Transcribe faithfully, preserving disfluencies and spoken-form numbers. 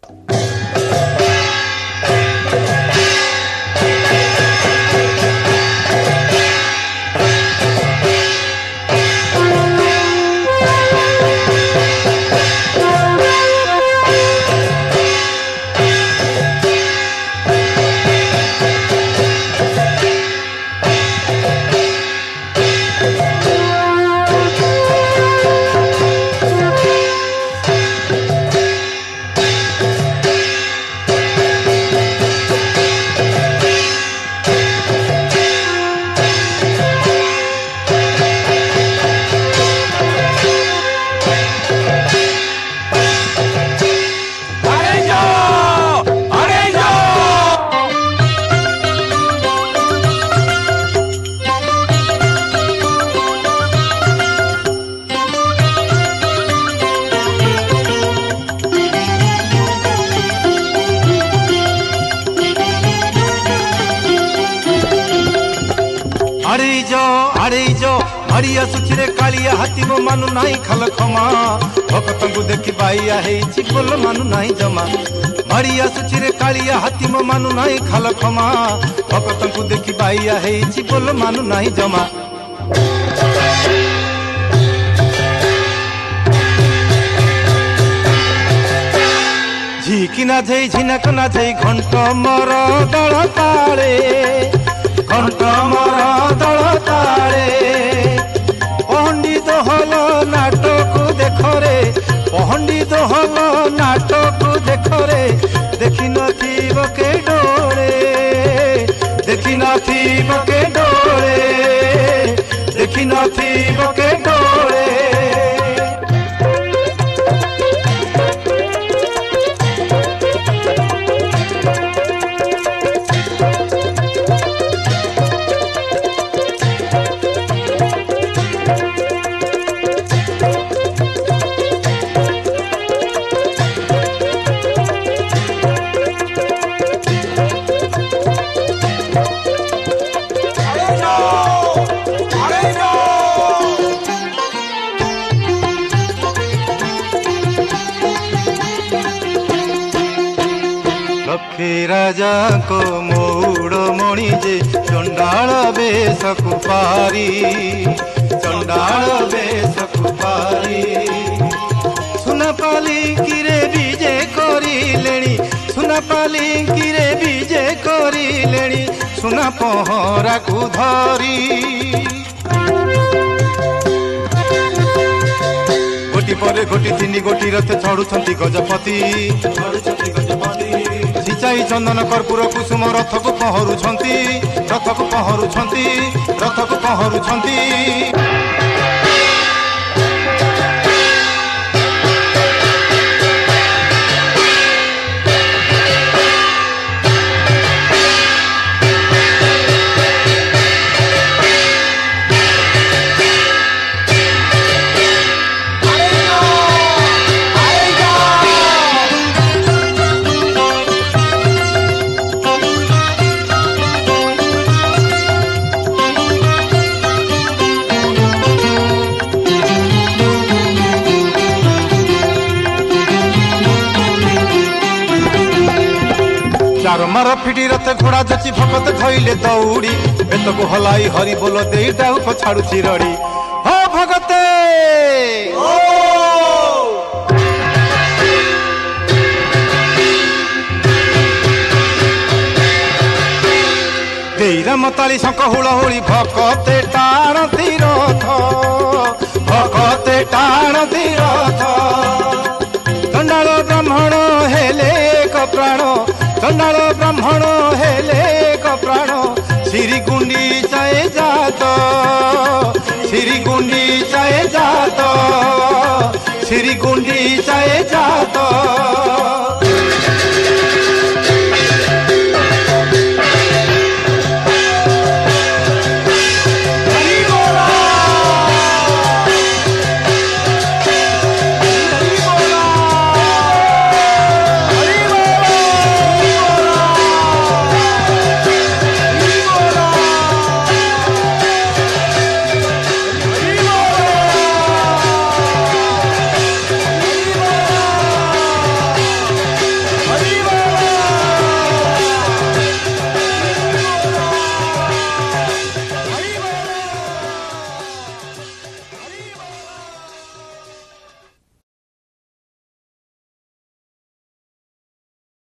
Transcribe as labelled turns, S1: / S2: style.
S1: हरिया सुचिरे कालिया हाथी मो मानु नाई खाल खमा भगत को देखी बाइया हेछि बोल मानु नाई जमा हरिया सुचिरे कालिया हाथी मो मानु नाई खाल खमा भगत को देखी बाइया हेछि बोल मानु नाई जमा झिकी ना झई झिनक ना झई घंट मर दळ ताळे घंट मर दळ ताळे पंडित हल नाटक देख रे पंडित हल नाटक देख रे देखी नथिब के डोळे देखी नथिब के डोळे देखी नथिब के डोळे राजा को मौड़ मणि जे चंडाल बेश कुपारी चंडाल बेश कुपारी सुना पाली किरे बीजे करी लेणी सुना पाली किरे बीजे करी लेणी सुना पहरा को धरी गोटी परे गोटी तीन गोटी रथ चढ़ुछंती गजपति सिंचाई चंदन कर्पूर कुसुम रथ को पहरुछंती रथ को पहरुछंती रथ को पहरुछंती मार फिटी रथ घोड़ा जची भगत धइले दौड़ी बेत को हलाई हरि बोल दे डाउ को छाड़ुची रड़ी हो भगते ओ देईरा मताली शंख हुला होली भगते टाण तीरथ भगते टाण तीरथ चंडाल ब्राह्मण हेले एक प्राण चंडाल ब्राह्मण हेले प्राण श्री गुंडी चाहे जात श्री गुंडी चाहे जात श्री गुंडी चाहे जात।